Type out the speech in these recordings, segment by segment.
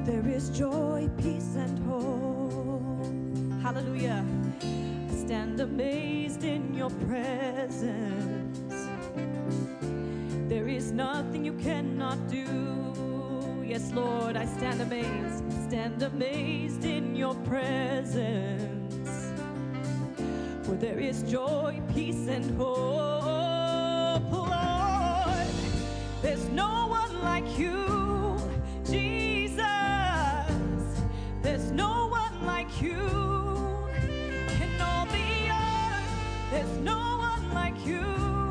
there is joy, peace, and hope. Hallelujah. I stand amazed in your presence. There is nothing you cannot do. Yes, Lord, I stand amazed in your presence. For there is joy, peace, and hope. Lord, there's no one like you, Jesus. There's no one like you in all the earth. There's no one like you,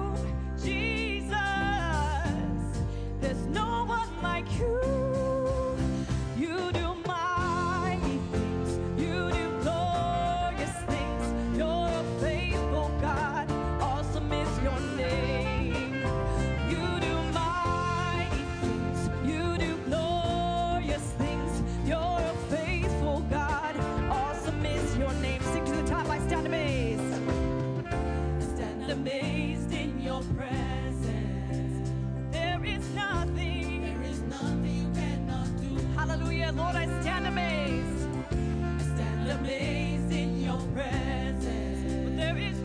Jesus. There's no one like you. You do mighty things. You do glorious things. You're a faithful God. Awesome is your name. You do mighty things. You do glorious things. You're a faithful God. Awesome is your name. Sing to the top. I stand amazed. Stand amazed in your presence. There is nothing you cannot do. Hallelujah, Lord, I stand amazed. I stand amazed in your presence. But there is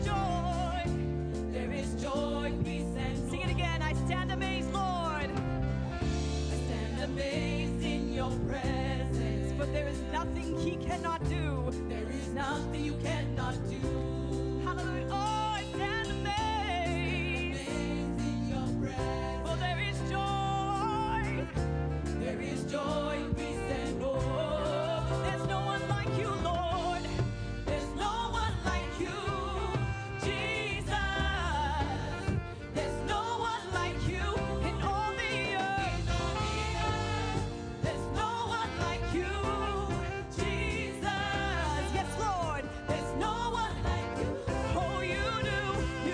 joy, peace, and sing it again. I stand amazed, Lord. I stand amazed in your presence. But there is nothing he cannot do. There is nothing you cannot do. Hallelujah. Oh, I stand amazed in your presence. For there is joy. There is joy, peace, and hope. There's no one like you, Lord. There's no one like you, Jesus. There's no one like you in all the earth. There's no one like you, Jesus. Yes, Lord. There's no one like you. Oh, you do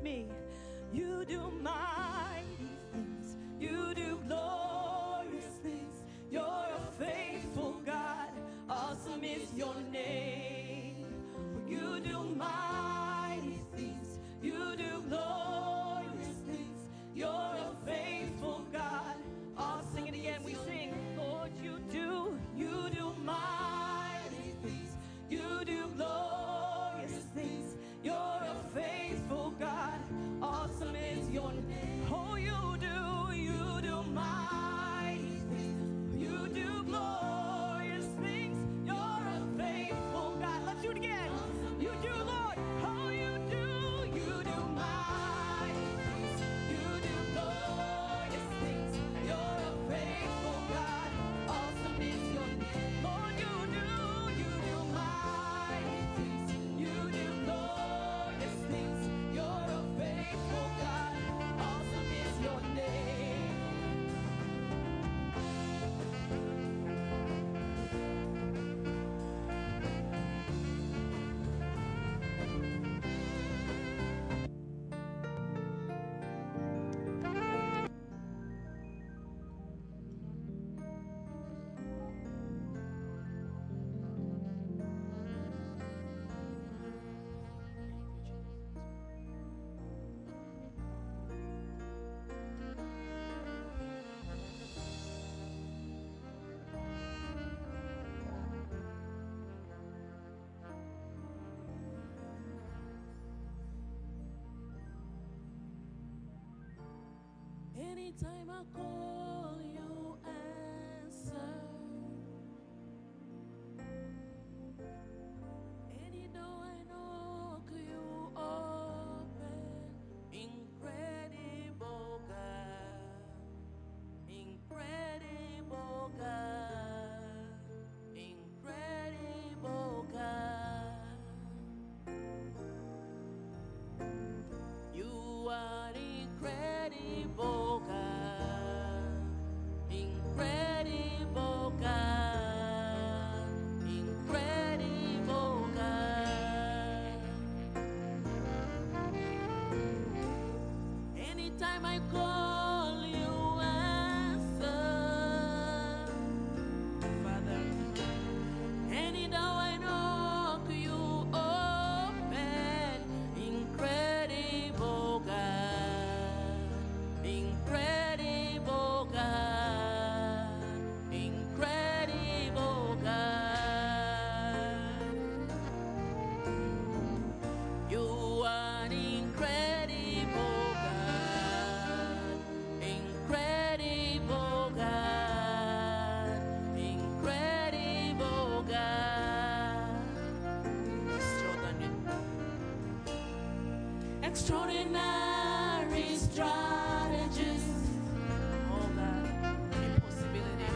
with me. You do mighty things. You do glorious things. You're a faithful God. Awesome is your name. You do mighty things. You do glorious things. You're a faithful God. I'll sing it again. We sing, Lord, you do mighty things. You do glorious things. You're a faithful God. Awesome is your name. Oh, you do mighty things. You do glorious things. You're a faithful God. Let's do it again. You do, Lord. Oh, you do mighty things. You do glorious things. You're a faithful God. Awesome is your name. Lord, you do mighty things. You do glorious things. You're a faithful God. Awesome is your name. Anytime I call, you answer. Any door I knock, you open. Incredible God. Incredible God. Incredible God. You are incredible God. Incredible God. Incredible God. Anytime I call, you answer. Father, any door I knock, you open. Incredible God. Incredible God. Incredible God. You are an incredible God. Incredible God. Incredible God. Extraordinary strategies. Oh God, impossibility.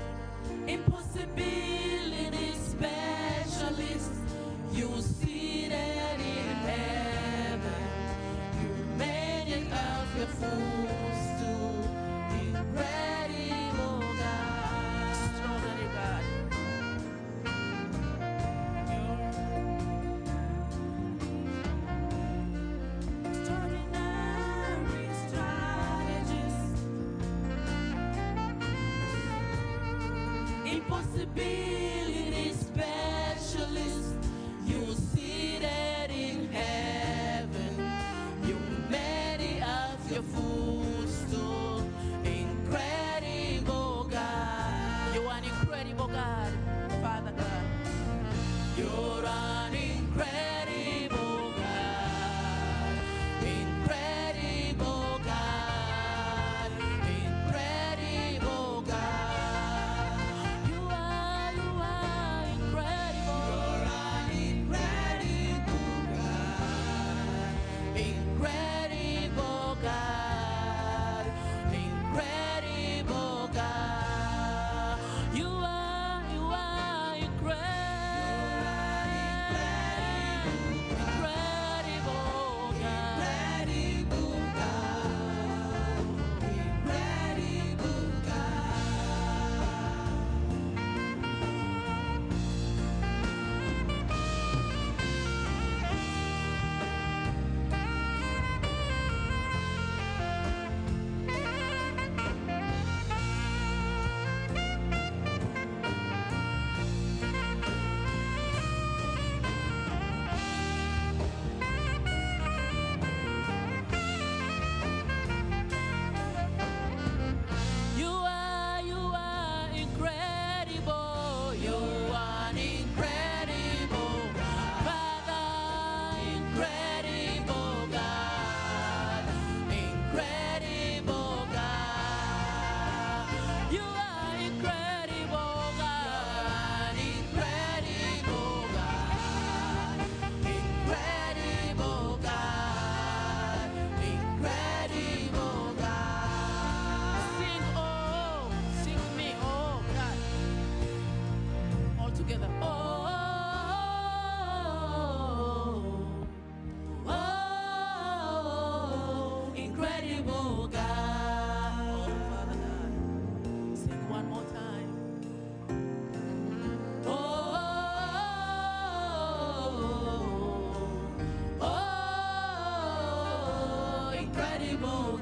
Impossibility specialist. You seated in heaven. You made it of your footstool. Incredible God. Extraordinary God. Extraordinary strategies. Impossibility specialist. You seated in heaven. You made it of your footstool. Incredible God. You are an incredible God, Father God. You're an incredible God. Incredible God. Incredible God. You are incredible. You're an incredible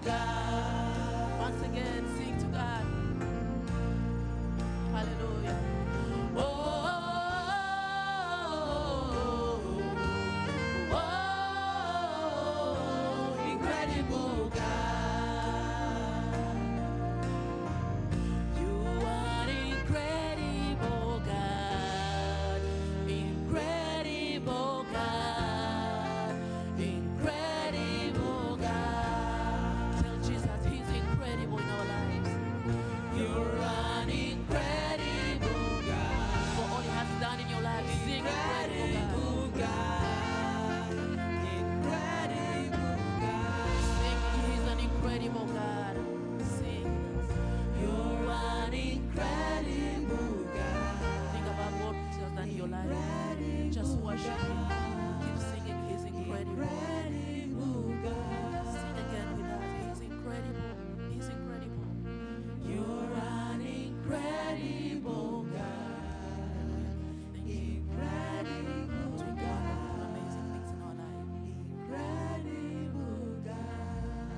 God. Once again, sing to God. Hallelujah. Oh, oh, incredible God. You are incredible God. Incredible God. Incredible God. Tell Jesus He's incredible in our lives. You're an incredible God. For all He has done in your life, sing incredible God. Incredible God. Sing, He's an incredible God. Sing. You're an incredible God. Think about what He has done in your life. Just worship Him. Keep singing. He's incredible. Sing again with us. He's incredible. He's incredible. You're an incredible God. Thank you. Incredible God. Amazing things in our life. Incredible God.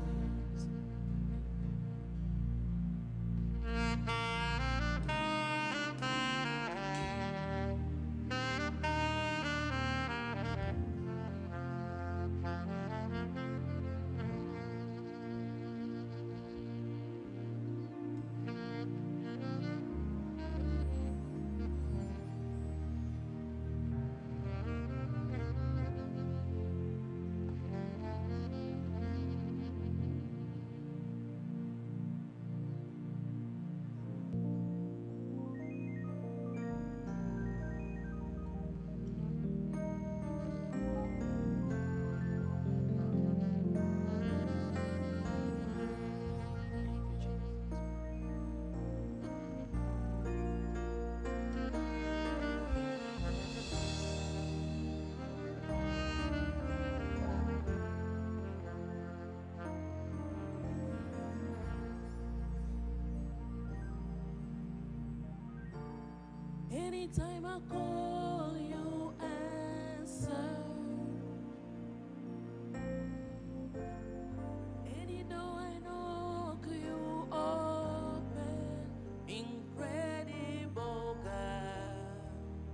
Anytime I call, you answer. Any door I knock, you open. Incredible God.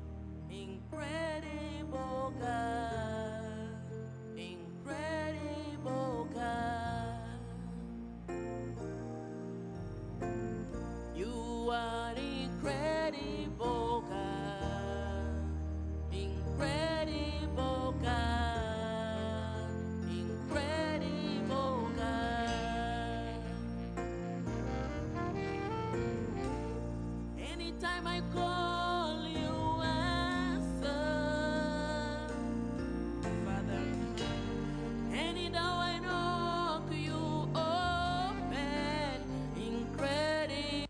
Incredible God. Incredible God. You are incredible God. Incredible God. Incredible God. Anytime I call, you answer. Father, any door I knock, you open. Incredible.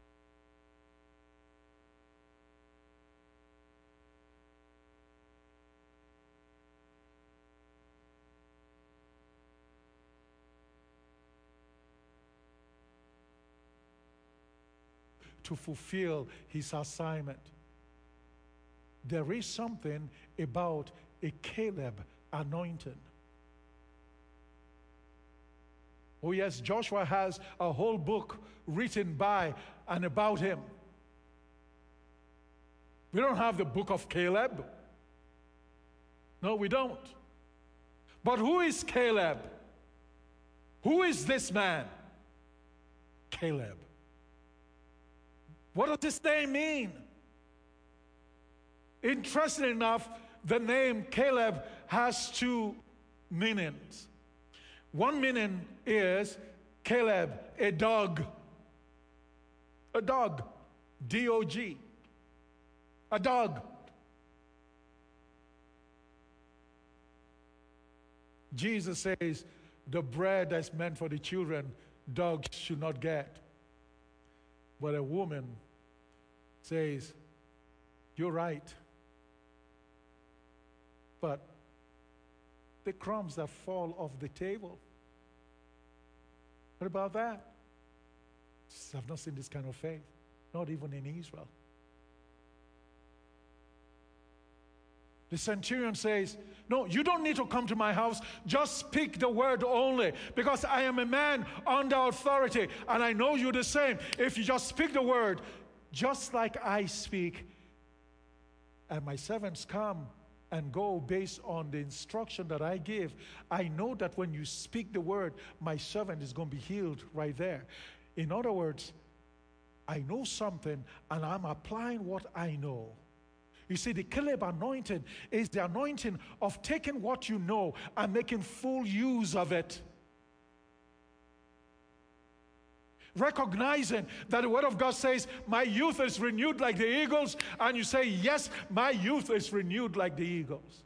To fulfill his assignment. There is something about a Caleb anointing. Oh yes, Joshua has a whole book written by and about him. We don't have the book of Caleb. No, we don't. But who is Caleb? Who is this man? Caleb. What does this name mean? Interesting enough, the name Caleb has two meanings. One meaning is Caleb, a dog. A dog. D-O-G. A dog. Jesus says, the bread that's meant for the children, dogs should not get. But a woman says, you're right. But the crumbs that fall off the table, what about that? I've not seen this kind of faith, not even in Israel. The centurion says, no, you don't need to come to my house. Just speak the word only, because I am a man under authority, and I know you the same. If you just speak the word, just like I speak, and my servants come and go based on the instruction that I give, I know that when you speak the word, my servant is going to be healed right there. In other words, I know something, and I'm applying what I know. You see, the Caleb anointing is the anointing of taking what you know and making full use of it. Recognizing that the word of God says, my youth is renewed like the eagles, and you say, yes, my youth is renewed like the eagles.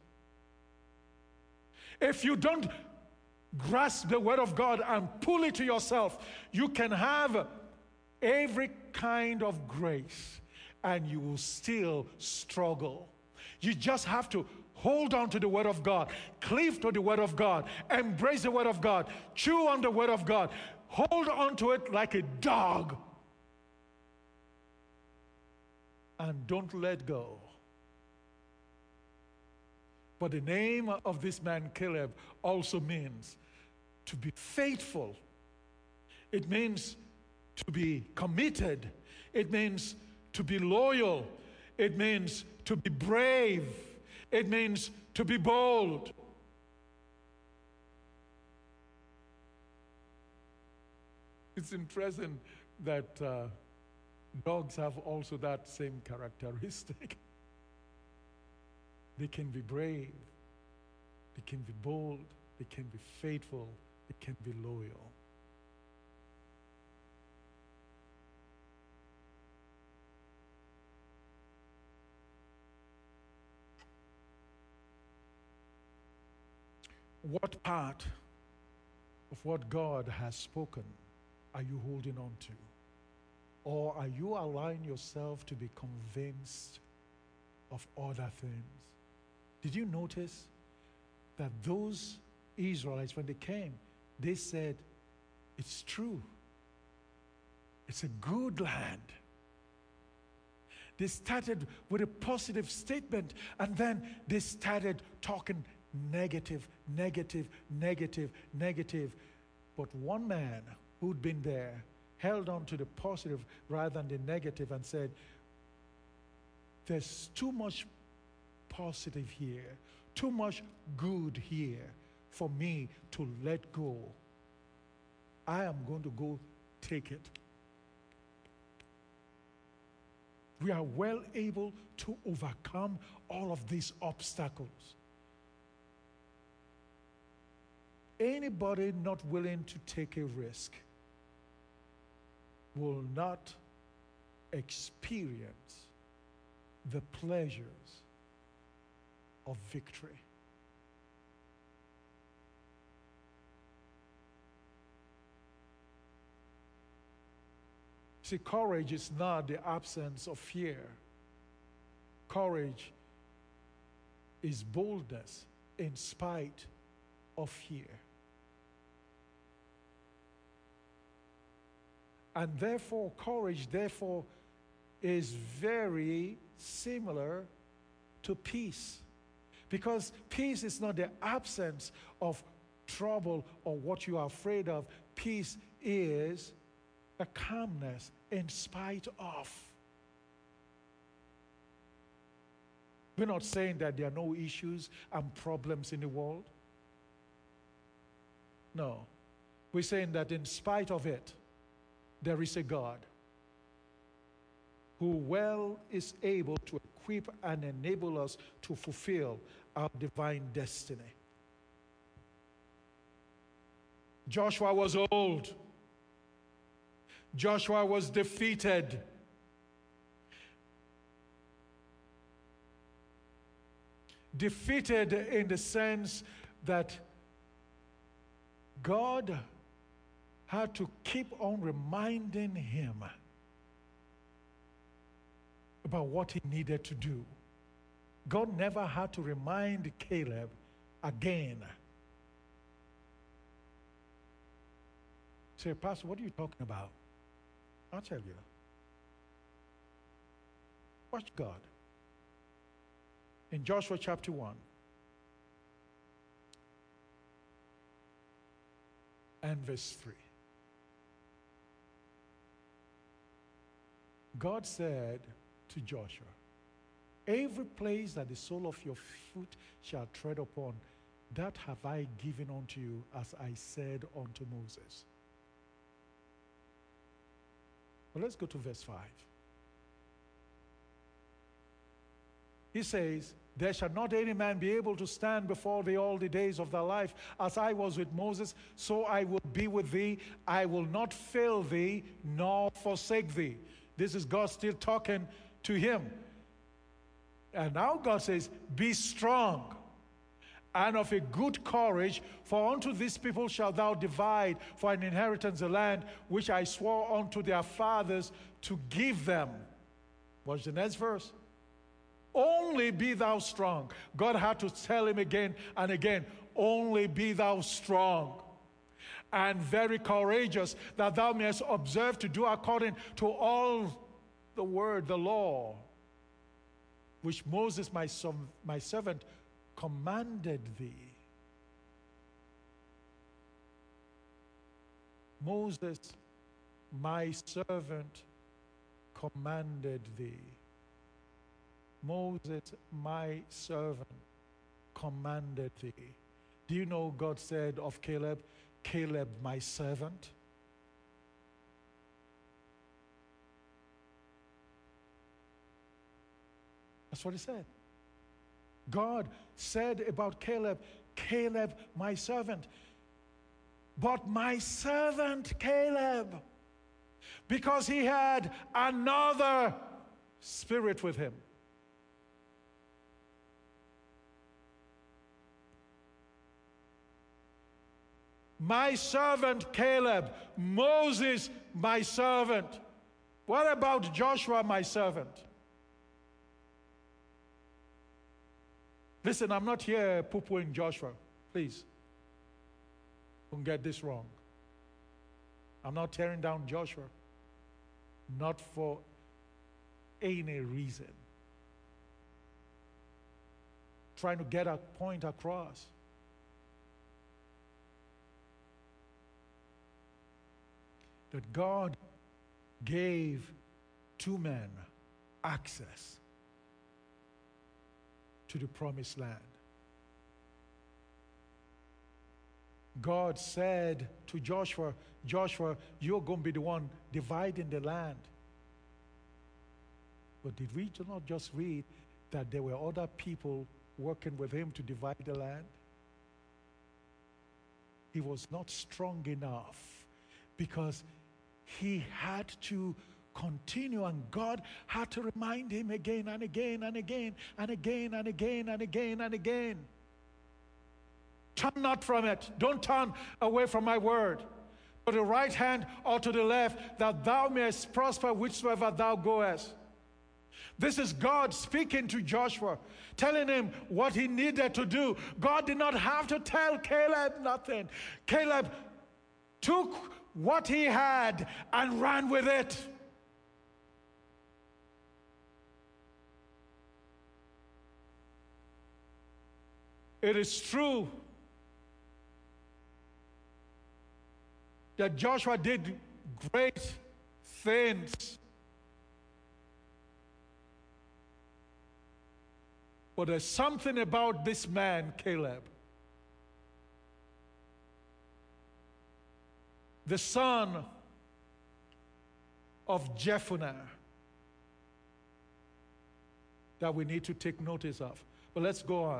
If you don't grasp the word of God and pull it to yourself, you can have every kind of grace, and you will still struggle. You just have to hold on to the word of God, cleave to the word of God, embrace the word of God, chew on the word of God, hold on to it like a dog, and don't let go. But the name of this man Caleb also means to be faithful. It means to be committed. It means to be loyal. It means to be brave. It means to be bold. It's interesting that dogs have also that same characteristic. They can be brave. They can be bold. They can be faithful. They can be loyal. What part of what God has spoken are you holding on to? Or are you allowing yourself to be convinced of other things? Did you notice that those Israelites, when they came, they said, it's true. It's a good land. They started with a positive statement, and then they started talking negative, negative, negative, negative. But one man who'd been there held on to the positive rather than the negative and said, there's too much positive here, too much good here for me to let go. I am going to go take it. We are well able to overcome all of these obstacles. Anybody not willing to take a risk will not experience the pleasures of victory. See, courage is not the absence of fear. Courage is boldness in spite of fear. And therefore, courage, is very similar to peace. Because peace is not the absence of trouble or what you are afraid of. Peace is a calmness in spite of. We're not saying that there are no issues and problems in the world. No. We're saying that in spite of it, there is a God who well is able to equip and enable us to fulfill our divine destiny. Joshua was old. Joshua was defeated. Defeated in the sense that God had to keep on reminding him about what he needed to do. God never had to remind Caleb again. Say, Pastor, what are you talking about? I'll tell you. Watch God. In Joshua chapter 1 and verse 3. God said to Joshua, every place that the sole of your foot shall tread upon, that have I given unto you, as I said unto Moses. Well, let's go to verse 5. He says, there shall not any man be able to stand before thee all the days of thy life. As I was with Moses, so I will be with thee. I will not fail thee, nor forsake thee. This is God still talking to him. And now God says, be strong and of a good courage, for unto these people shalt thou divide for an inheritance the land which I swore unto their fathers to give them. Watch the next verse. Only be thou strong. God had to tell him again and again, only be thou strong and very courageous, that thou mayest observe to do according to all the word, the law, which Moses my servant commanded thee. Moses my servant commanded thee. Moses my servant commanded thee. Do you know God said of Caleb, Caleb my servant? That's what he said. God said about Caleb, Caleb my servant. But my servant Caleb, because he had another spirit with him. My servant Caleb, Moses my servant. What about Joshua my servant? Listen, I'm not here poo-pooing Joshua. Please, don't get this wrong. I'm not tearing down Joshua. Not for any reason. Trying to get a point across. That God gave two men access to the promised land. God said to Joshua, Joshua, you're going to be the one dividing the land. But did we not just read that there were other people working with him to divide the land? He was not strong enough because he had to continue, and God had to remind him again and again and again and again and again and again and again. Turn not from it. Don't turn away from my word. To the right hand or to the left, that thou mayest prosper whithersoever thou goest. This is God speaking to Joshua, telling him what he needed to do. God did not have to tell Caleb nothing. Caleb took what he had and ran with it. It is true that Joshua did great things. But there's something about this man, Caleb, the son of Jephunneh, that we need to take notice of. But let's go on.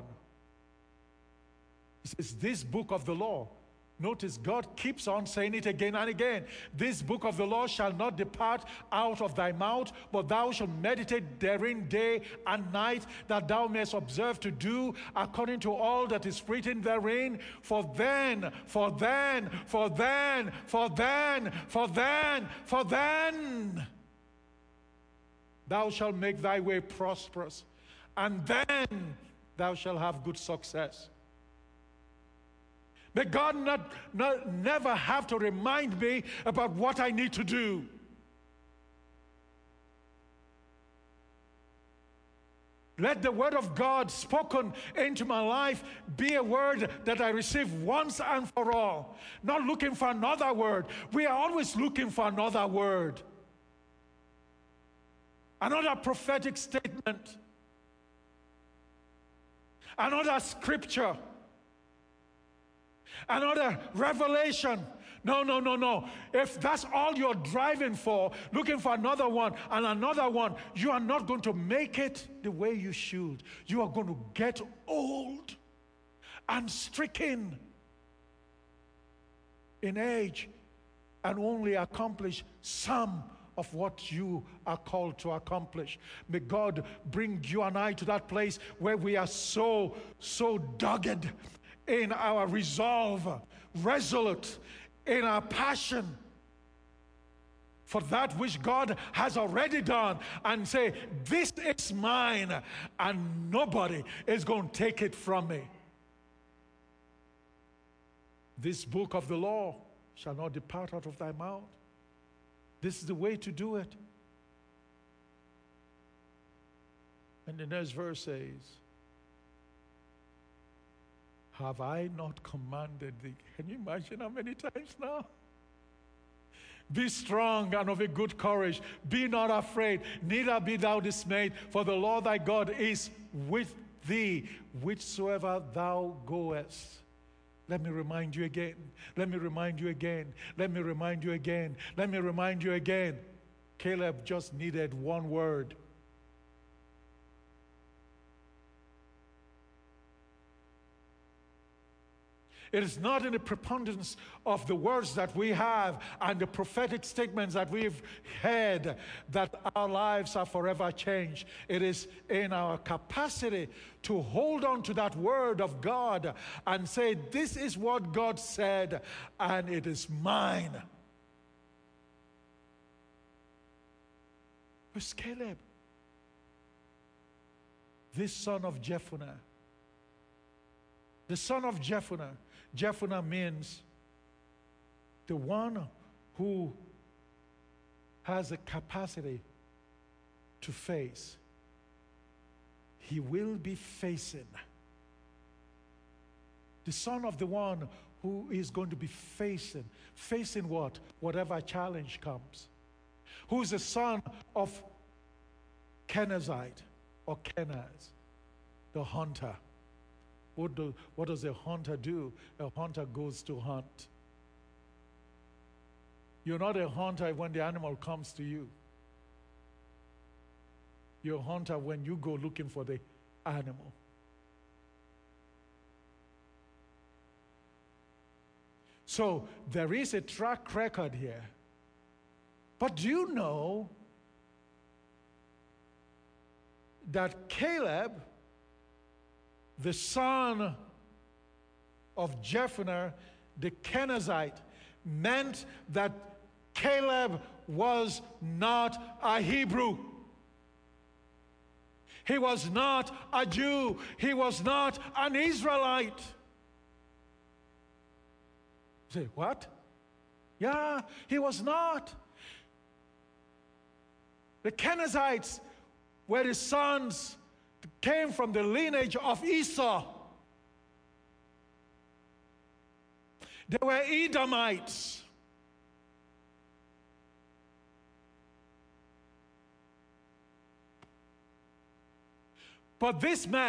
It says, this book of the law. Notice God keeps on saying it again and again. This book of the law shall not depart out of thy mouth, but thou shalt meditate therein day and night, that thou mayest observe to do according to all that is written therein. For then thou shalt make thy way prosperous, and then thou shalt have good success. May God never have to remind me about what I need to do. Let the word of God spoken into my life be a word that I receive once and for all. Not looking for another word. We are always looking for another word. Another prophetic statement. Another scripture. Another revelation. No. If that's all you're driving for, looking for another one and another one, you are not going to make it the way you should. You are going to get old and stricken in age and only accomplish some of what you are called to accomplish. May God bring you and I to that place where we are so dogged in our resolve, resolute in our passion for that which God has already done, and say, this is mine and nobody is going to take it from me. This book of the law shall not depart out of thy mouth. This is the way to do it. And the next verse says, have I not commanded thee? Can you imagine how many times now? Be strong and of a good courage. Be not afraid, neither be thou dismayed, for the Lord thy God is with thee, whithersoever thou goest. Let me remind you again. Let me remind you again. Let me remind you again. Let me remind you again. Caleb just needed one word. It is not in the preponderance of the words that we have and the prophetic statements that we've heard that our lives are forever changed. It is in our capacity to hold on to that word of God and say, this is what God said, and it is mine. Who's Caleb? This son of Jephunneh. The son of Jephunneh. Jephunneh means the one who has the capacity to face. He will be facing. The son of the one who is going to be facing. Facing what? Whatever challenge comes. Who is the son of Kenizzite or Kenaz, the hunter. What does a hunter do? A hunter goes to hunt. You're not a hunter when the animal comes to you. You're a hunter when you go looking for the animal. So there is a track record here. But do you know that Caleb, the son of Jephunneh, the Kenizzite, meant that Caleb was not a Hebrew. He was not a Jew. He was not an Israelite. Say, what? Yeah, he was not. The Kenizzites were the sons came from the lineage of Esau. They were Edomites. But this man,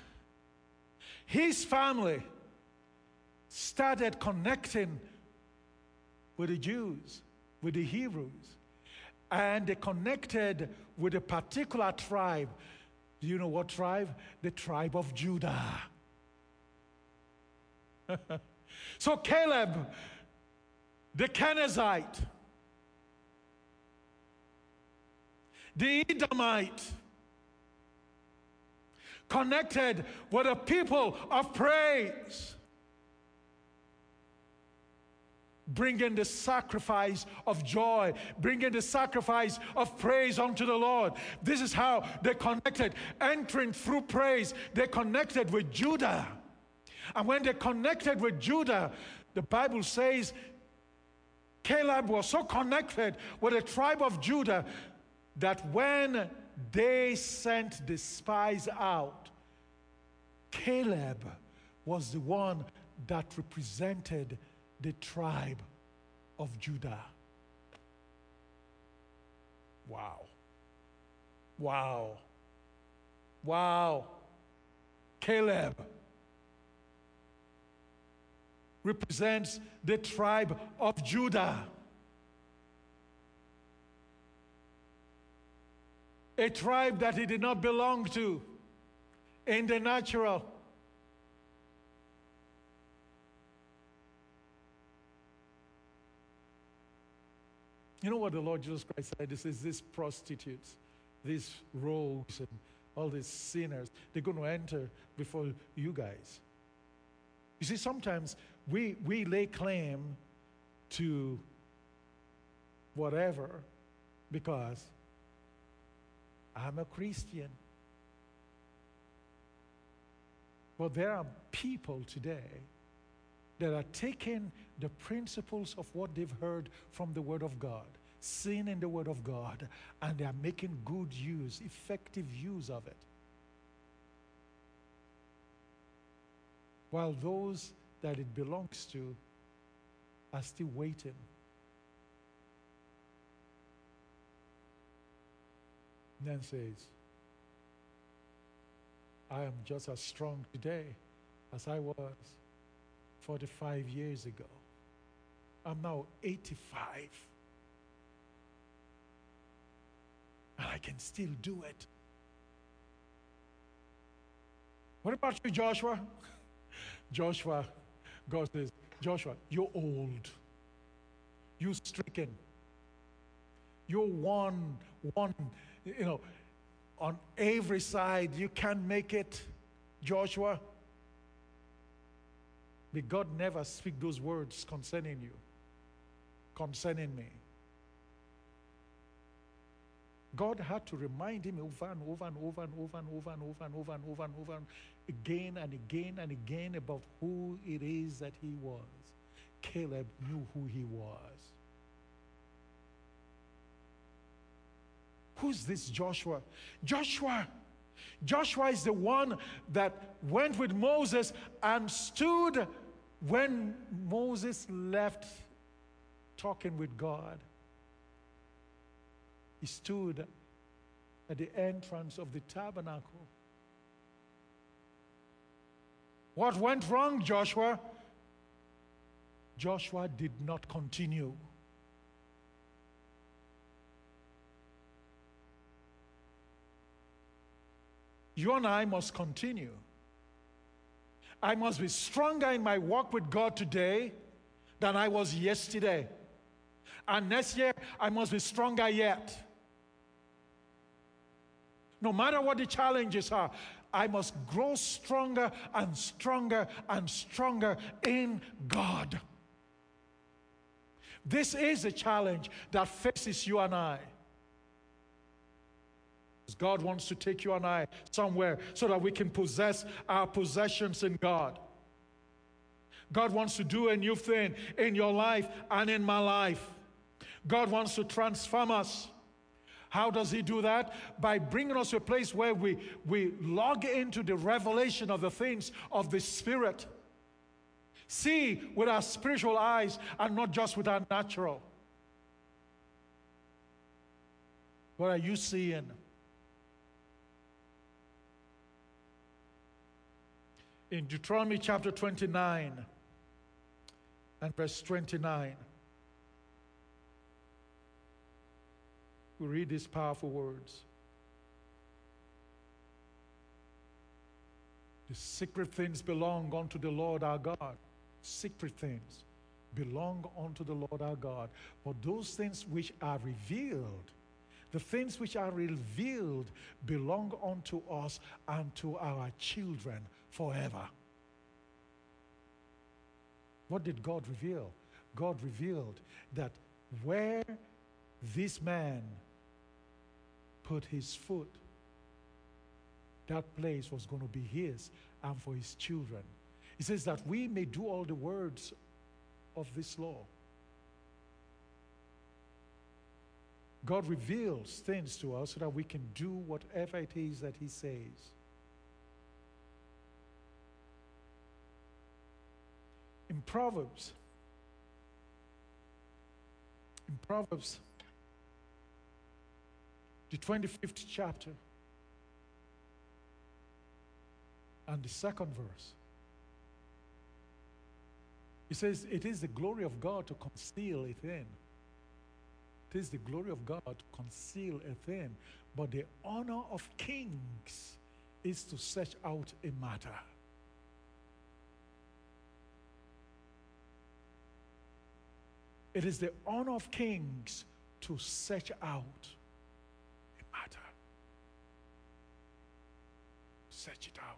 his family, started connecting with the Jews, with the Hebrews, and they connected with a particular tribe. Do you know what tribe? The tribe of Judah. So Caleb, the Kenizzite, the Edomite, connected with a people of praise, bringing the sacrifice of joy, bringing the sacrifice of praise unto the Lord. This is how they connected. Entering through praise, they connected with Judah. And when they connected with Judah, the Bible says Caleb was so connected with the tribe of Judah that when they sent the spies out, Caleb was the one that represented the tribe of Judah. Wow. Wow. Wow. Caleb represents the tribe of Judah. A tribe that he did not belong to in the natural. You know what the Lord Jesus Christ said? He says, these prostitutes, these rogues, and all these sinners, they're going to enter before you guys. You see, sometimes we lay claim to whatever because I'm a Christian. But there are people today that are taking the principles of what they've heard from the Word of God, seen in the Word of God, and they are making good use, effective use of it. While those that it belongs to are still waiting. Then says, I am just as strong today as I was 45 years ago. I'm now 85. And I can still do it. What about you, Joshua? Joshua, God says, Joshua, you're old. You're stricken. You're one, on every side. You can't make it, Joshua. May God never speak those words concerning you, concerning me. God had to remind him over and over and over and over and over and over and over and over and over again and again and again about who it is that he was. Caleb knew who he was. Who's this Joshua? Joshua is the one that went with Moses and stood when Moses left talking with God. He stood at the entrance of the tabernacle. What went wrong, Joshua? Joshua did not continue. You and I must continue. I must be stronger in my walk with God today than I was yesterday. And next year, I must be stronger yet. No matter what the challenges are, I must grow stronger and stronger and stronger in God. This is a challenge that faces you and I. God wants to take you and I somewhere so that we can possess our possessions in God. God wants to do a new thing in your life and in my life. God wants to transform us. How does he do that? By bringing us to a place where we log into the revelation of the things of the Spirit. See with our spiritual eyes and not just with our natural. What are you seeing? In Deuteronomy chapter 29 and verse 29, we read these powerful words. The secret things belong unto the Lord our God. Secret things belong unto the Lord our God. But those things which are revealed, the things which are revealed belong unto us and to our children forever. What did God reveal? God revealed that where this man put his foot, that place was going to be his and for his children. He says that we may do all the words of this law. God reveals things to us so that we can do whatever it is that He says. In Proverbs, the 25th chapter, and the second verse, it says, it is the glory of God to conceal a thing. It is the glory of God to conceal a thing, but the honor of kings is to search out a matter. It is the honor of kings to search out a matter. Search it out.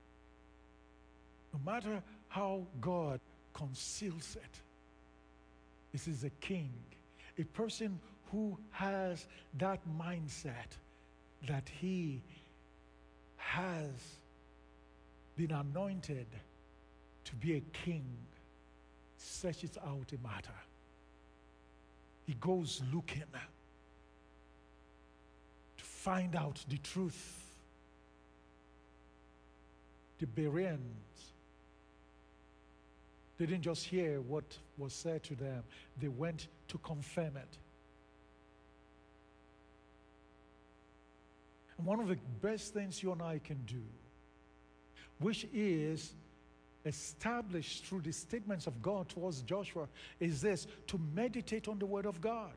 No matter how God conceals it, this is a king, a person who has that mindset that he has been anointed to be a king, searches out a matter. He goes looking to find out the truth. The Bereans, they didn't just hear what was said to them, they went to confirm it. And one of the best things you and I can do, which is established through the statements of God towards Joshua, is this: to meditate on the Word of God.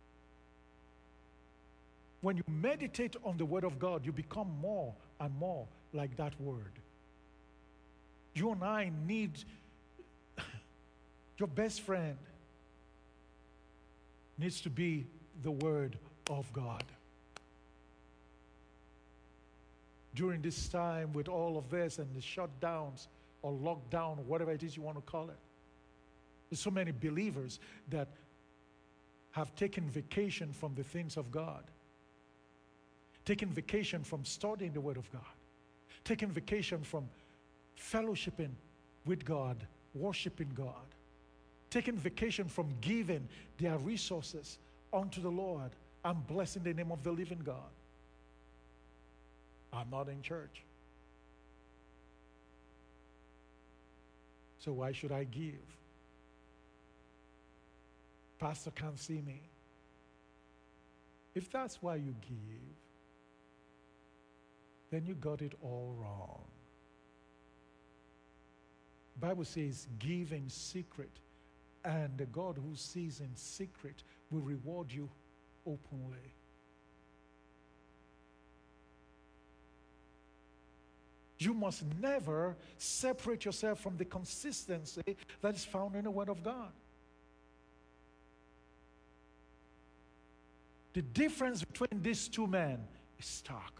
When you meditate on the Word of God, you become more and more like that Word. You and I need your best friend needs to be the Word of God. During this time, with all of this and the shutdowns or lockdown, or whatever it is you want to call it, there's so many believers that have taken vacation from the things of God, taken vacation from studying the Word of God, taken vacation from fellowshipping with God, worshiping God, taking vacation from giving their resources unto the Lord and blessing the name of the living God. I'm not in church, so why should I give? Pastor can't see me. If that's why you give, then you got it all wrong. The Bible says, give in secret, and the God who sees in secret will reward you openly. You must never separate yourself from the consistency that is found in the Word of God. The difference between these two men is stark.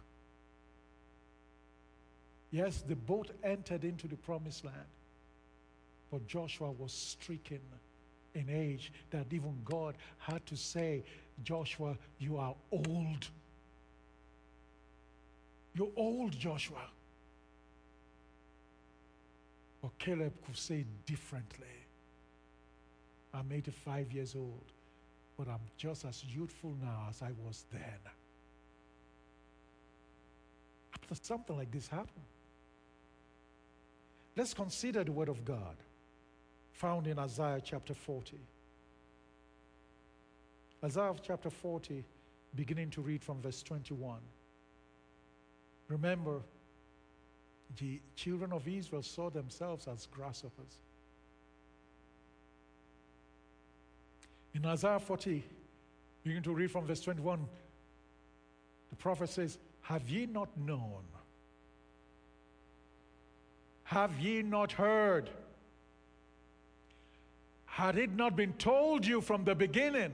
Yes, the boat entered into the promised land, but Joshua was stricken in age that even God had to say, Joshua, you are old. You're old, Joshua. But Caleb could say differently. I'm 85 years old, but I'm just as youthful now as I was then. How does something like this happen? Let's consider the Word of God found in Isaiah chapter 40. Isaiah chapter 40, beginning to read from verse 21. Remember, the children of Israel saw themselves as grasshoppers. In Isaiah 40, beginning to read from verse 21, the prophet says, have ye not known? Have ye not heard? Had it not been told you from the beginning?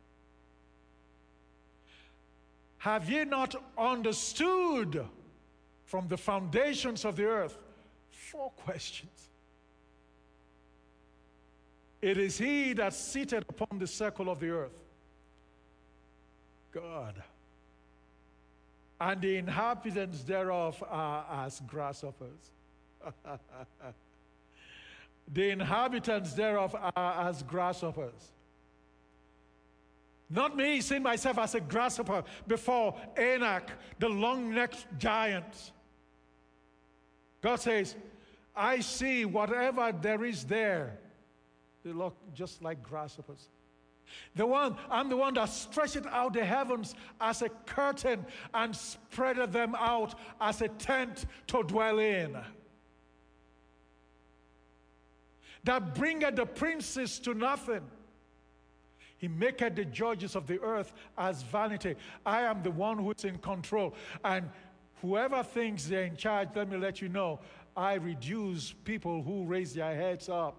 Have ye not understood from the foundations of the earth? 4 questions. It is He that sitteth upon the circle of the earth, God, and the inhabitants thereof are as grasshoppers. The inhabitants thereof are as grasshoppers. Not me seeing myself as a grasshopper before Anak, the long-necked giant. God says, I see whatever there is there. They look just like grasshoppers. I'm the one that stretched out the heavens as a curtain and spreaded them out as a tent to dwell in. That bringeth the princes to nothing. He maketh the judges of the earth as vanity. I am the one who is in control. And whoever thinks they're in charge, let me let you know, I reduce people who raise their heads up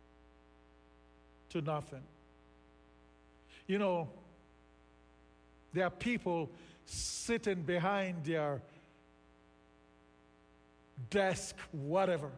to nothing. You know, there are people sitting behind their desk, whatever,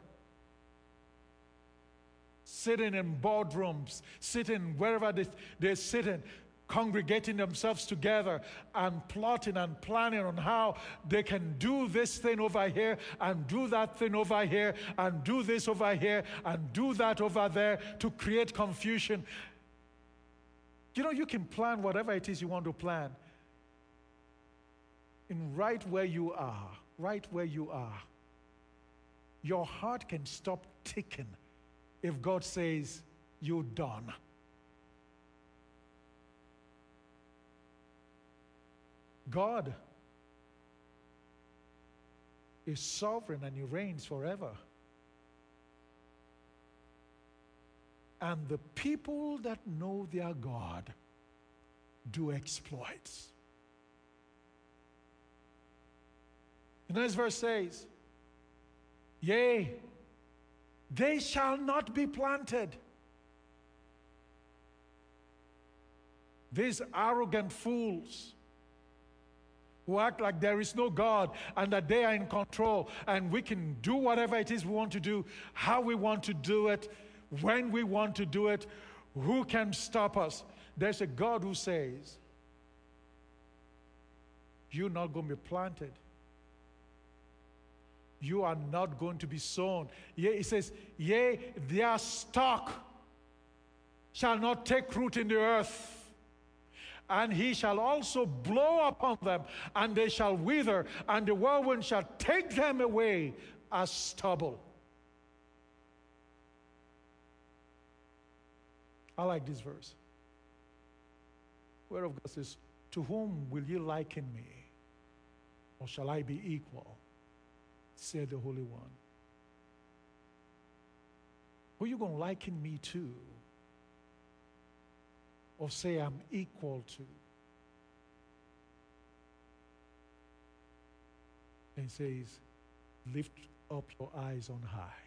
sitting in boardrooms, sitting wherever they're sitting, congregating themselves together and plotting and planning on how they can do this thing over here and do that thing over here and do this over here and do that over there to create confusion. You know, you can plan whatever it is you want to plan. In right where you are, your heart can stop ticking if God says, you're done. God is sovereign and He reigns forever. And the people that know their God do exploits. The next verse says, yea, they shall not be planted. These arrogant fools who act like there is no God and that they are in control and we can do whatever it is we want to do, how we want to do it, when we want to do it, who can stop us? There's a God who says, you're not going to be planted. You are not going to be sown. Yea, it says, yea, their stock shall not take root in the earth. And He shall also blow upon them, and they shall wither, and the whirlwind shall take them away as stubble. I like this verse. Word of God says, to whom will ye liken me? Or shall I be equal? Said the Holy One. Who are you going to liken me to? Or say I'm equal to? And it says, lift up your eyes on high,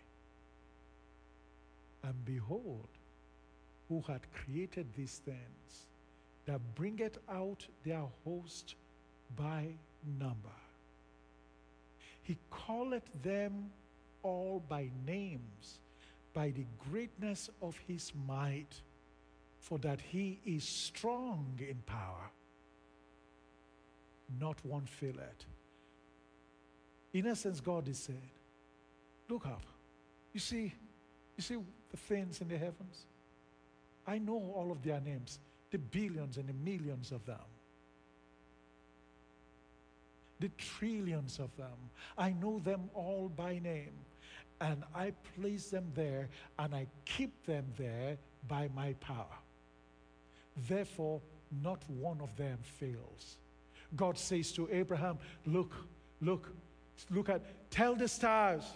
and behold, who had created these things, that bringeth out their host by number. He calleth them all by names, by the greatness of His might, for that He is strong in power. Not one faileth. In essence, God is saying, look up. You see the things in the heavens? I know all of their names, the billions and the millions of them, the trillions of them. I know them all by name, and I place them there, and I keep them there by my power. Therefore, not one of them fails. God says to Abraham, look at, tell the stars.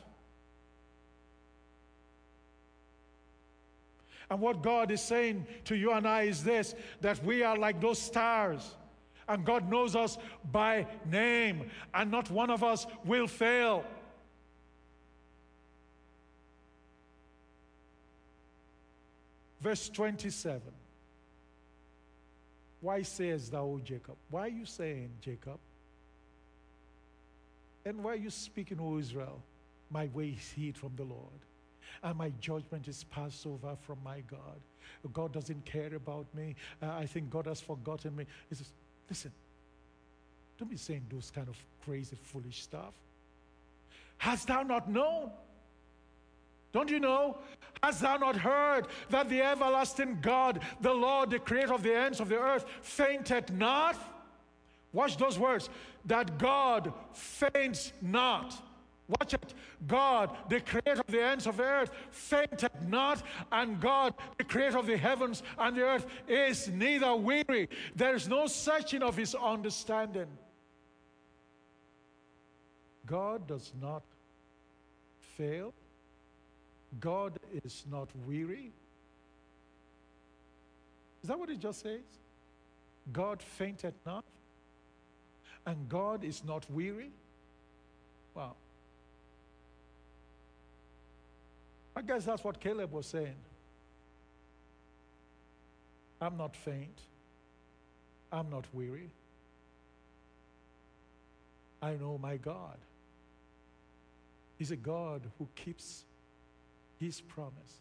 And what God is saying to you and I is this, that we are like those stars. And God knows us by name, and not one of us will fail. Verse 27. Why sayest thou, O Jacob? Why are you saying, Jacob? And why are you speaking, O Israel? My way is hid from the Lord, and my judgment is passed over from my God. God doesn't care about me. I think God has forgotten me. He says, listen, don't be saying those kind of crazy, foolish stuff. Hast thou not known? Don't you know? Hast thou not heard that the everlasting God, the Lord, the creator of the ends of the earth, fainted not? Watch those words. That God faints not. Watch it. God, the creator of the ends of the earth, fainted not, and God, the creator of the heavens and the earth, is neither weary. There is no searching of his understanding. God does not fail. God is not weary. Is that what it just says? God fainted not, and God is not weary? Wow. I guess that's what Caleb was saying. I'm not faint. I'm not weary. I know my God. He's a God who keeps his promise.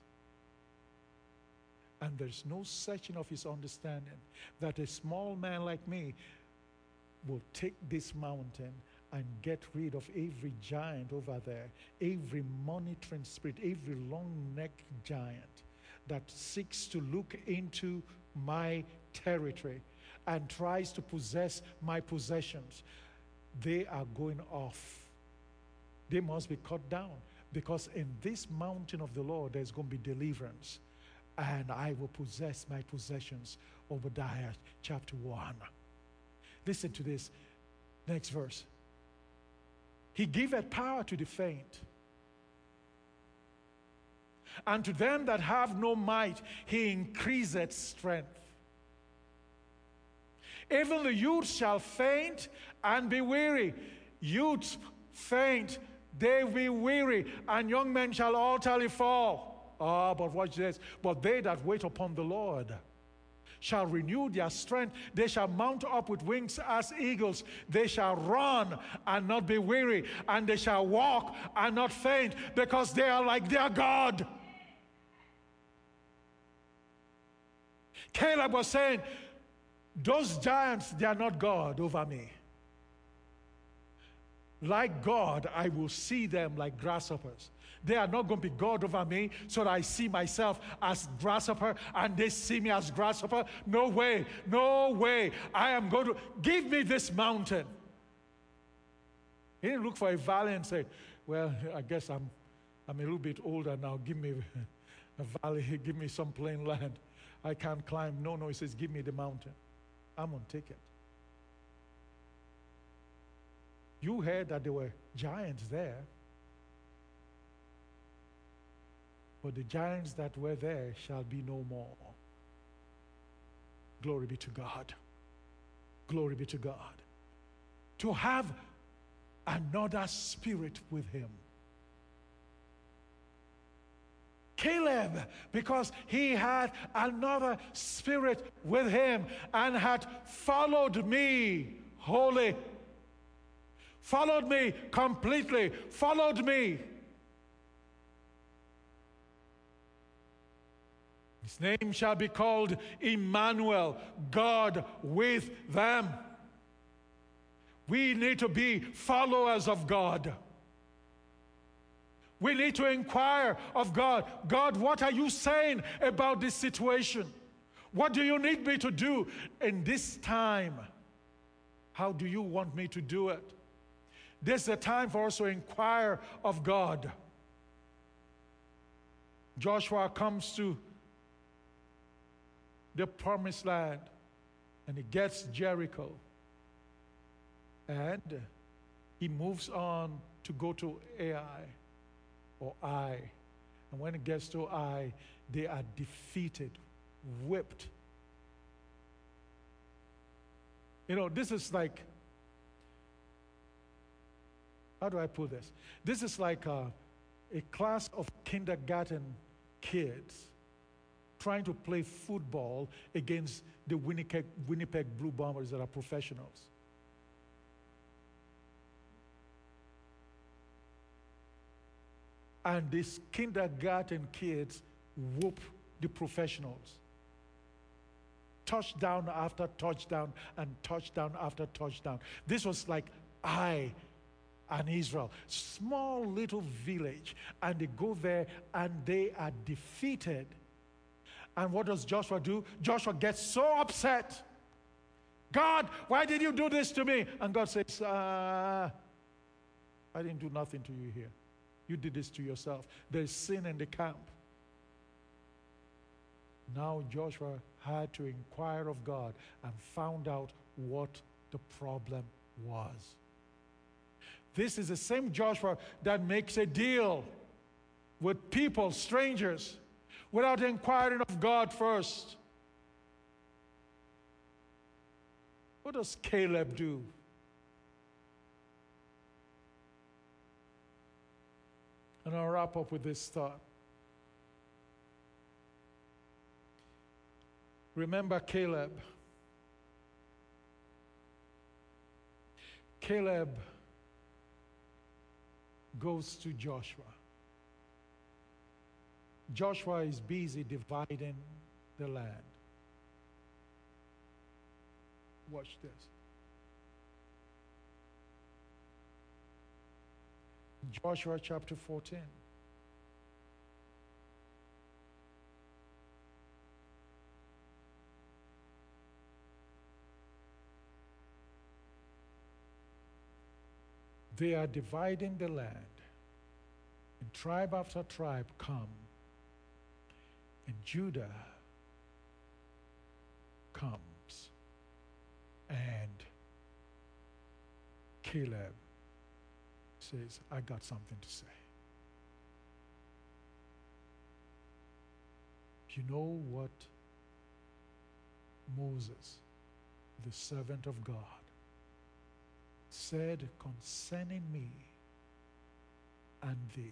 And there's no searching of his understanding that a small man like me will take this mountain and get rid of every giant over there, every monitoring spirit, every long-necked giant that seeks to look into my territory and tries to possess my possessions. They are going off. They must be cut down, because in this mountain of the Lord there's going to be deliverance, and I will possess my possessions. Obadiah chapter 1. Listen to this next verse. He giveth power to the faint, and to them that have no might he increaseth strength. Even the youth shall faint and be weary. Youths faint, they be weary, and young men shall utterly fall. But watch this. But they that wait upon the Lord shall renew their strength. They shall mount up with wings as eagles. They shall run and not be weary, and they shall walk and not faint, because they are like their God. Caleb was saying, those giants, they are not God over me. Like God, I will see them like grasshoppers. They are not going to be God over me, so that I see myself as grasshopper and they see me as grasshopper. No way, no way. I am going to give me this mountain. He didn't look for a valley and say, well, I guess I'm a little bit older now. Give me a valley, give me some plain land. I can't climb. No, he says, give me the mountain. I'm going to take it. You heard that there were giants there. But the giants that were there shall be no more. Glory be to God. Glory be to God. To have another spirit with him. Caleb, because he had another spirit with him and had followed me wholly. Followed me completely. Followed me. His name shall be called Emmanuel, God with them. We need to be followers of God. We need to inquire of God. God, what are you saying about this situation? What do you need me to do in this time? How do you want me to do it? This is a time for us to inquire of God. Joshua comes to the promised land, and he gets Jericho, and he moves on to go to Ai, and when he gets to Ai, they are defeated, whipped. This is like, how do I put this? This is like a class of kindergarten kids trying to play football against the Winnipeg Blue Bombers that are professionals. And these kindergarten kids whoop the professionals. Touchdown after touchdown and touchdown after touchdown. This was like and Israel. Small little village. And they go there and they are defeated. And what does Joshua do? Joshua gets so upset. God, why did you do this to me? And God says, I didn't do nothing to you here. You did this to yourself. There's sin in the camp. Now Joshua had to inquire of God and found out what the problem was. This is the same Joshua that makes a deal with people, strangers, without inquiring of God first. What does Caleb do? And I'll wrap up with this thought. Remember Caleb. Caleb goes to Joshua. Joshua is busy dividing the land. Watch this. Joshua chapter 14. They are dividing the land, and tribe after tribe come, and Judah comes, and Caleb says, I got something to say. You know what Moses, the servant of God, said concerning me and thee?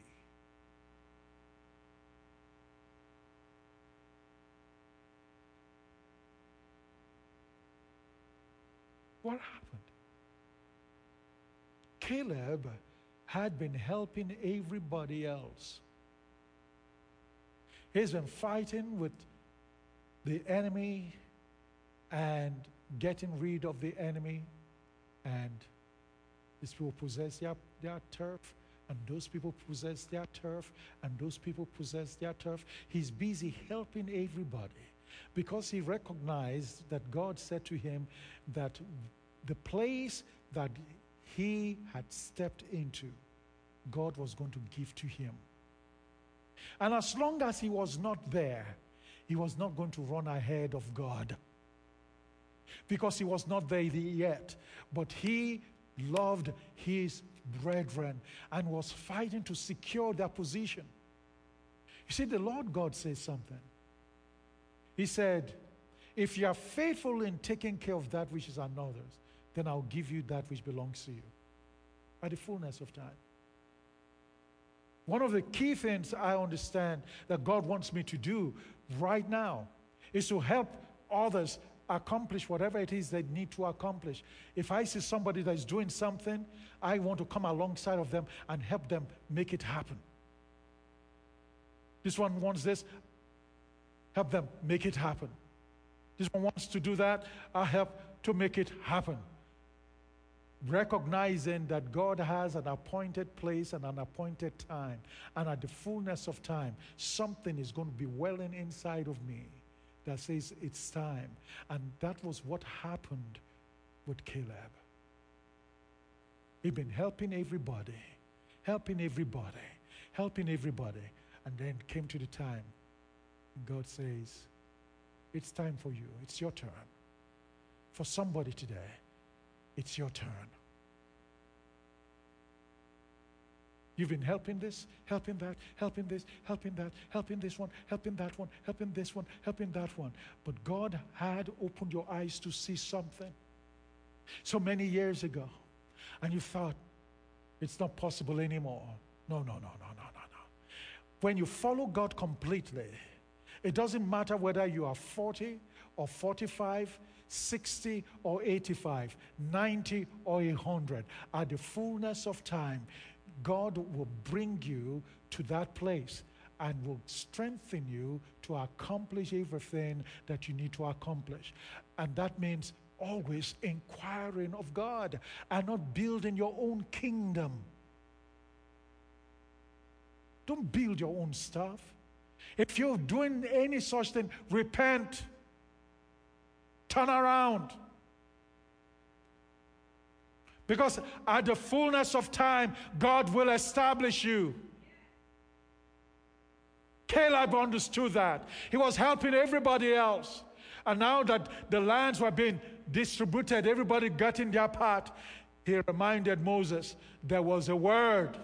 What happened? Caleb had been helping everybody else. He's been fighting with the enemy and getting rid of the enemy, and these people possess their turf, and those people possess their turf, and those people possess their turf. He's busy helping everybody because he recognized that God said to him that the place that he had stepped into, God was going to give to him. And as long as he was not there, he was not going to run ahead of God because he was not there yet. But he loved his brethren and was fighting to secure their position. You see, the Lord God says something. He said, if you are faithful in taking care of that which is another's, then I'll give you that which belongs to you at the fullness of time. One of the key things I understand that God wants me to do right now is to help others accomplish whatever it is they need to accomplish. If I see somebody that is doing something, I want to come alongside of them and help them make it happen. This one wants this, help them make it happen. This one wants to do that, I help to make it happen. Recognizing that God has an appointed place and an appointed time, and at the fullness of time, something is going to be welling inside of me that says it's time. And that was what happened with Caleb. He'd been helping everybody, and then came to the time, and God says, it's time for you. It's your turn. For somebody today, it's your turn. You've been helping this, helping that, helping this, helping that, helping this one, helping that one, helping this one, helping that one. But God had opened your eyes to see something so many years ago, and you thought, it's not possible anymore. No. When you follow God completely, it doesn't matter whether you are 40 or 45, 60 or 85, 90 or 100. At the fullness of time, God will bring you to that place and will strengthen you to accomplish everything that you need to accomplish. And that means always inquiring of God and not building your own kingdom. Don't build your own stuff. If you're doing any such thing, repent. Turn around. Because at the fullness of time, God will establish you. Caleb understood that. He was helping everybody else. And now that the lands were being distributed, everybody got in their part, he reminded Moses there was a word.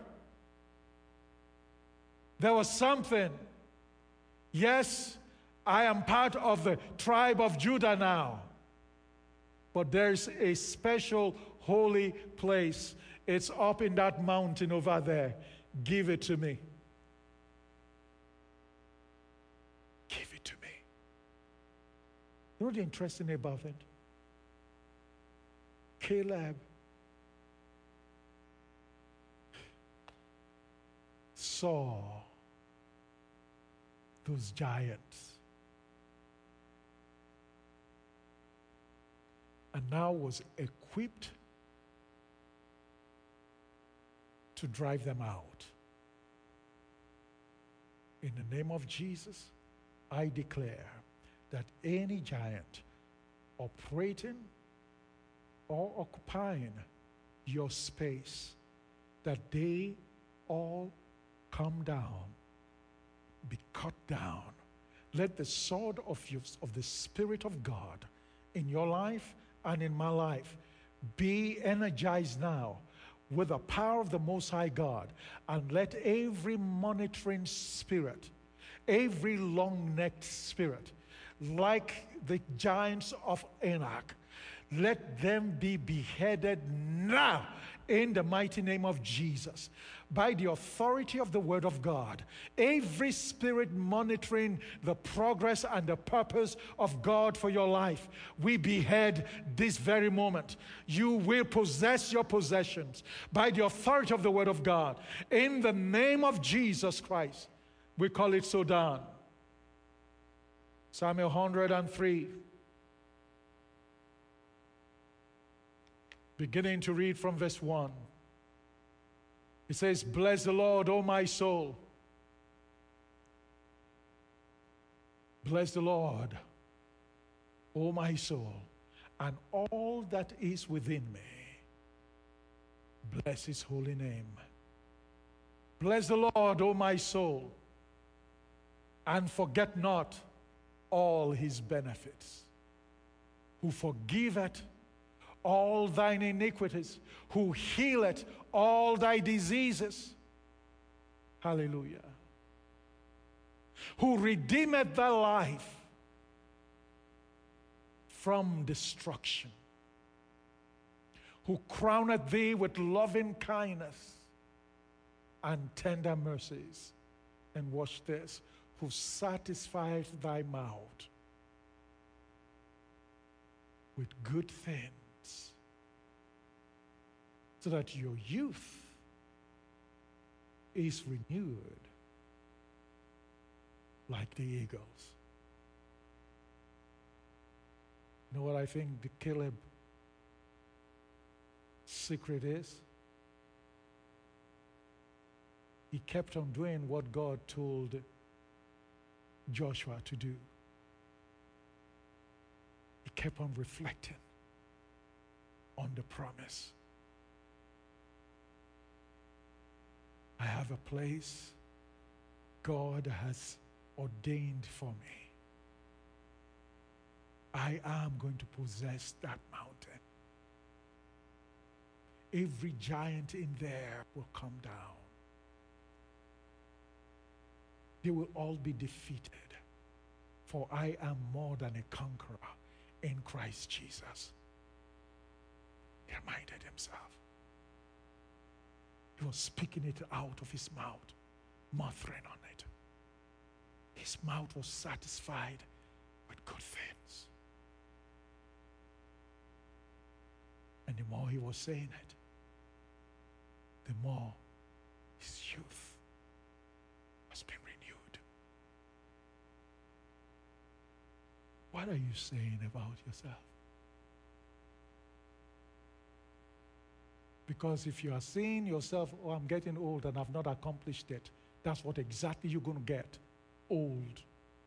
There was something. Yes, I am part of the tribe of Judah now. But there's a special holy place. It's up in that mountain over there. Give it to me. Give it to me. You know what's interesting about it? Caleb saw those giants and now was equipped to drive them out. In the name of Jesus, I declare that any giant operating or occupying your space, that they all come down, be cut down. Let the sword of the Spirit of God in your life and in my life be energized now with the power of the Most High God, and let every monitoring spirit, every long-necked spirit, like the giants of Anak, let them be beheaded now in the mighty name of Jesus. By the authority of the Word of God, every spirit monitoring the progress and the purpose of God for your life, we behead this very moment. You will possess your possessions by the authority of the Word of God. In the name of Jesus Christ, we call it so done. Psalm 103. Beginning to read from verse 1. It says, "Bless the Lord, O my soul. Bless the Lord, O my soul, and all that is within me. Bless his holy name. Bless the Lord, O my soul, and forget not all his benefits, who forgiveth all thine iniquities, who healeth all thy diseases." Hallelujah. "Who redeemeth thy life from destruction, who crowneth thee with loving kindness and tender mercies." And watch this, "who satisfieth thy mouth with good things, so that your youth is renewed like the eagles." You know what I think the Caleb secret is? He kept on doing what God told Joshua to do. He kept on reflecting on the promise. I have a place God has ordained for me. I am going to possess that mountain. Every giant in there will come down. They will all be defeated. For I am more than a conqueror in Christ Jesus. He reminded himself. He was speaking it out of his mouth, muttering on it. His mouth was satisfied with good things. And the more he was saying it, the more his youth has been renewed. What are you saying about yourself? Because if you are seeing yourself, oh, I'm getting old and I've not accomplished it, that's what exactly you're going to get. Old.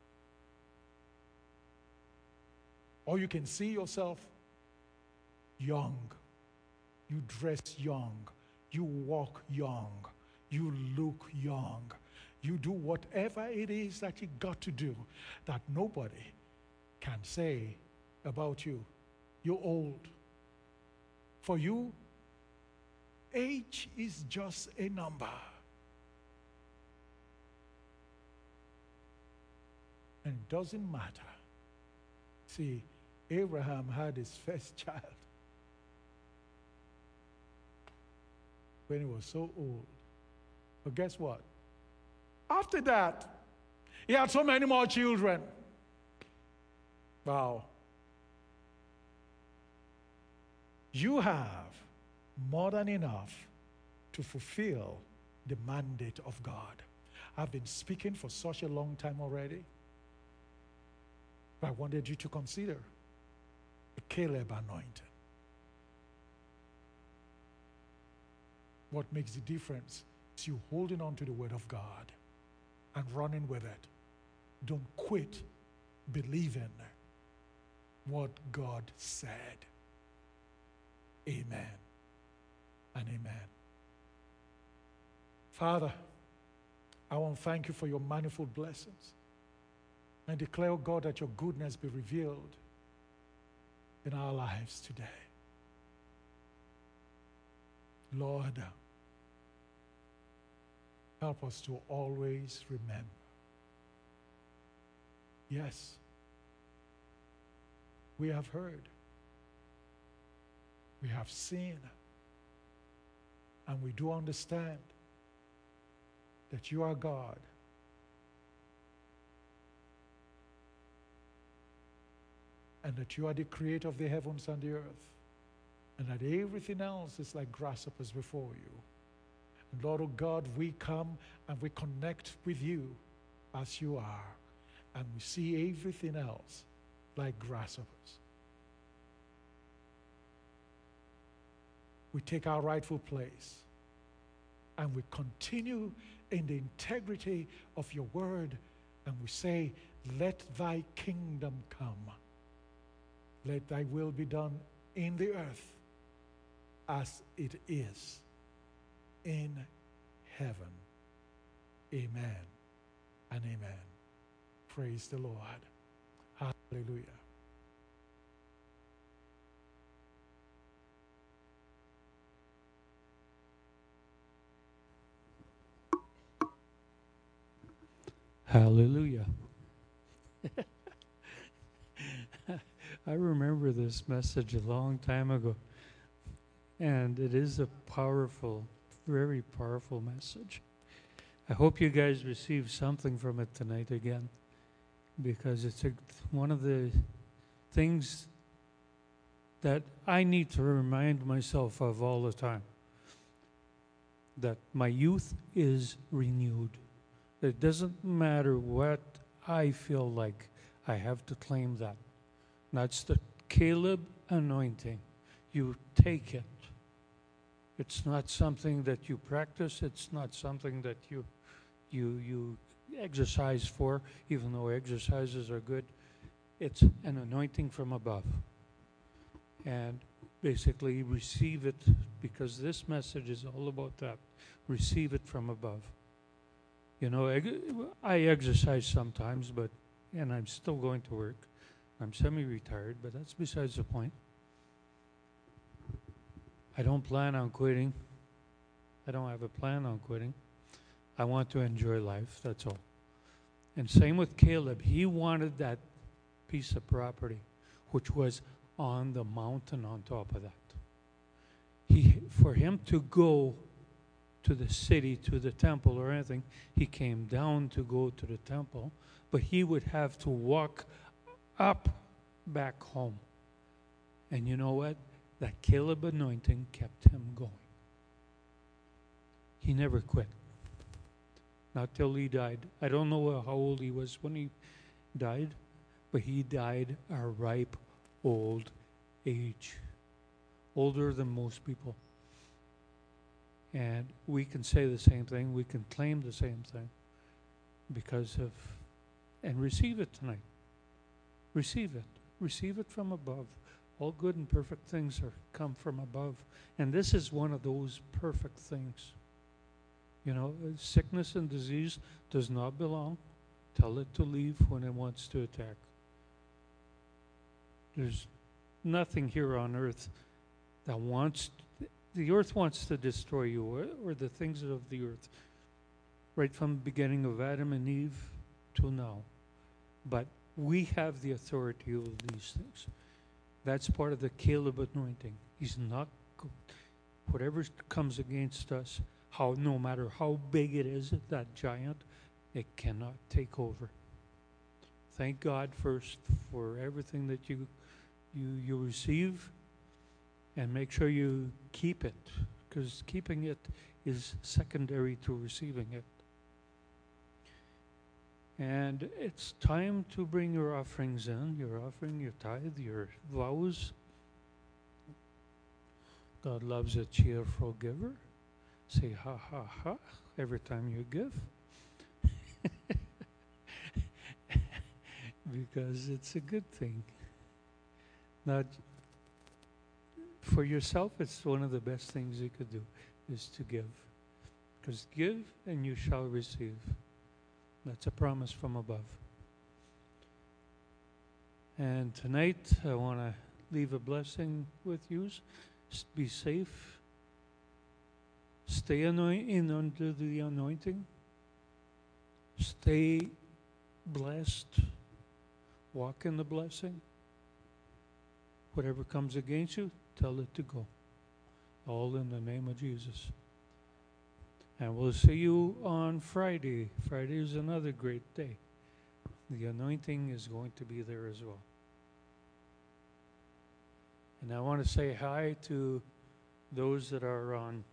Or you can see yourself young. You dress young. You walk young. You look young. You do whatever it is that you got to do that nobody can say about you. You're old. For you, age is just a number. And it doesn't matter. See, Abraham had his first child when he was so old. But guess what? After that, he had so many more children. Wow. You have more than enough to fulfill the mandate of God. I've been speaking for such a long time already, but I wanted you to consider the Caleb anointing. What makes the difference is you holding on to the word of God and running with it. Don't quit believing what God said. Amen and amen. Father, I want to thank you for your manifold blessings and declare, oh God, that your goodness be revealed in our lives today. Lord, help us to always remember. Yes, we have heard, we have seen, and we do understand that you are God. And that you are the creator of the heavens and the earth. And that everything else is like grasshoppers before you. And Lord, oh God, we come and we connect with you as you are. And we see everything else like grasshoppers. We take our rightful place. And we continue in the integrity of your word. And we say, let thy kingdom come. Let thy will be done in the earth as it is in heaven. Amen and amen. Praise the Lord. Hallelujah. Hallelujah. I remember this message a long time ago, and it is a powerful, very powerful message. I hope you guys receive something from it tonight again, because it's one of the things that I need to remind myself of all the time, that my youth is renewed. It doesn't matter what I feel like, I have to claim that. That's the Caleb anointing. You take it. It's not something that you practice. It's not something that you exercise for, even though exercises are good. It's an anointing from above. And basically receive it, because this message is all about that. Receive it from above. You know, I exercise sometimes, and I'm still going to work. I'm semi-retired, but that's besides the point. I don't plan on quitting. I don't have a plan on quitting. I want to enjoy life, that's all. And same with Caleb. He wanted that piece of property, which was on the mountain on top of that. For him to go to the city, to the temple or anything, he came down to go to the temple, but he would have to walk up back home. And you know what? That Caleb anointing kept him going. He never quit. Not till he died. I don't know how old he was when he died, but he died a ripe old age. Older than most people. And we can say the same thing, we can claim the same thing because of, and receive it tonight. Receive it. Receive it from above. All good and perfect things come from above. And this is one of those perfect things. You know, sickness and disease does not belong. Tell it to leave when it wants to attack. There's nothing here on earth that the earth wants to destroy you, or the things of the earth, right from the beginning of Adam and Eve till now. But we have the authority over these things. That's part of the Caleb anointing. He's not good. Whatever comes against us, no matter how big it is, that giant, it cannot take over. Thank God first for everything that you receive, and make sure you keep it, because keeping it is secondary to receiving it. And it's time to bring your offerings in, your offering, your tithe, your vows. God loves a cheerful giver. Say ha, ha, ha every time you give. Because it's a good thing. Not for yourself, it's one of the best things you could do, is to give. Because give and you shall receive. That's a promise from above. And tonight, I want to leave a blessing with you. Be safe. Stay in under the anointing. Stay blessed. Walk in the blessing. Whatever comes against you, tell it to go. All in the name of Jesus. And we'll see you on Friday. Friday is another great day. The anointing is going to be there as well. And I want to say hi to those that are on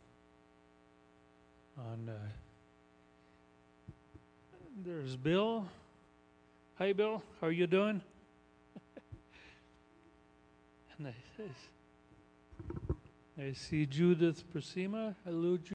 there's Bill. Hi, Bill. How are you doing? And I see Judith Persima. Hello, Judith.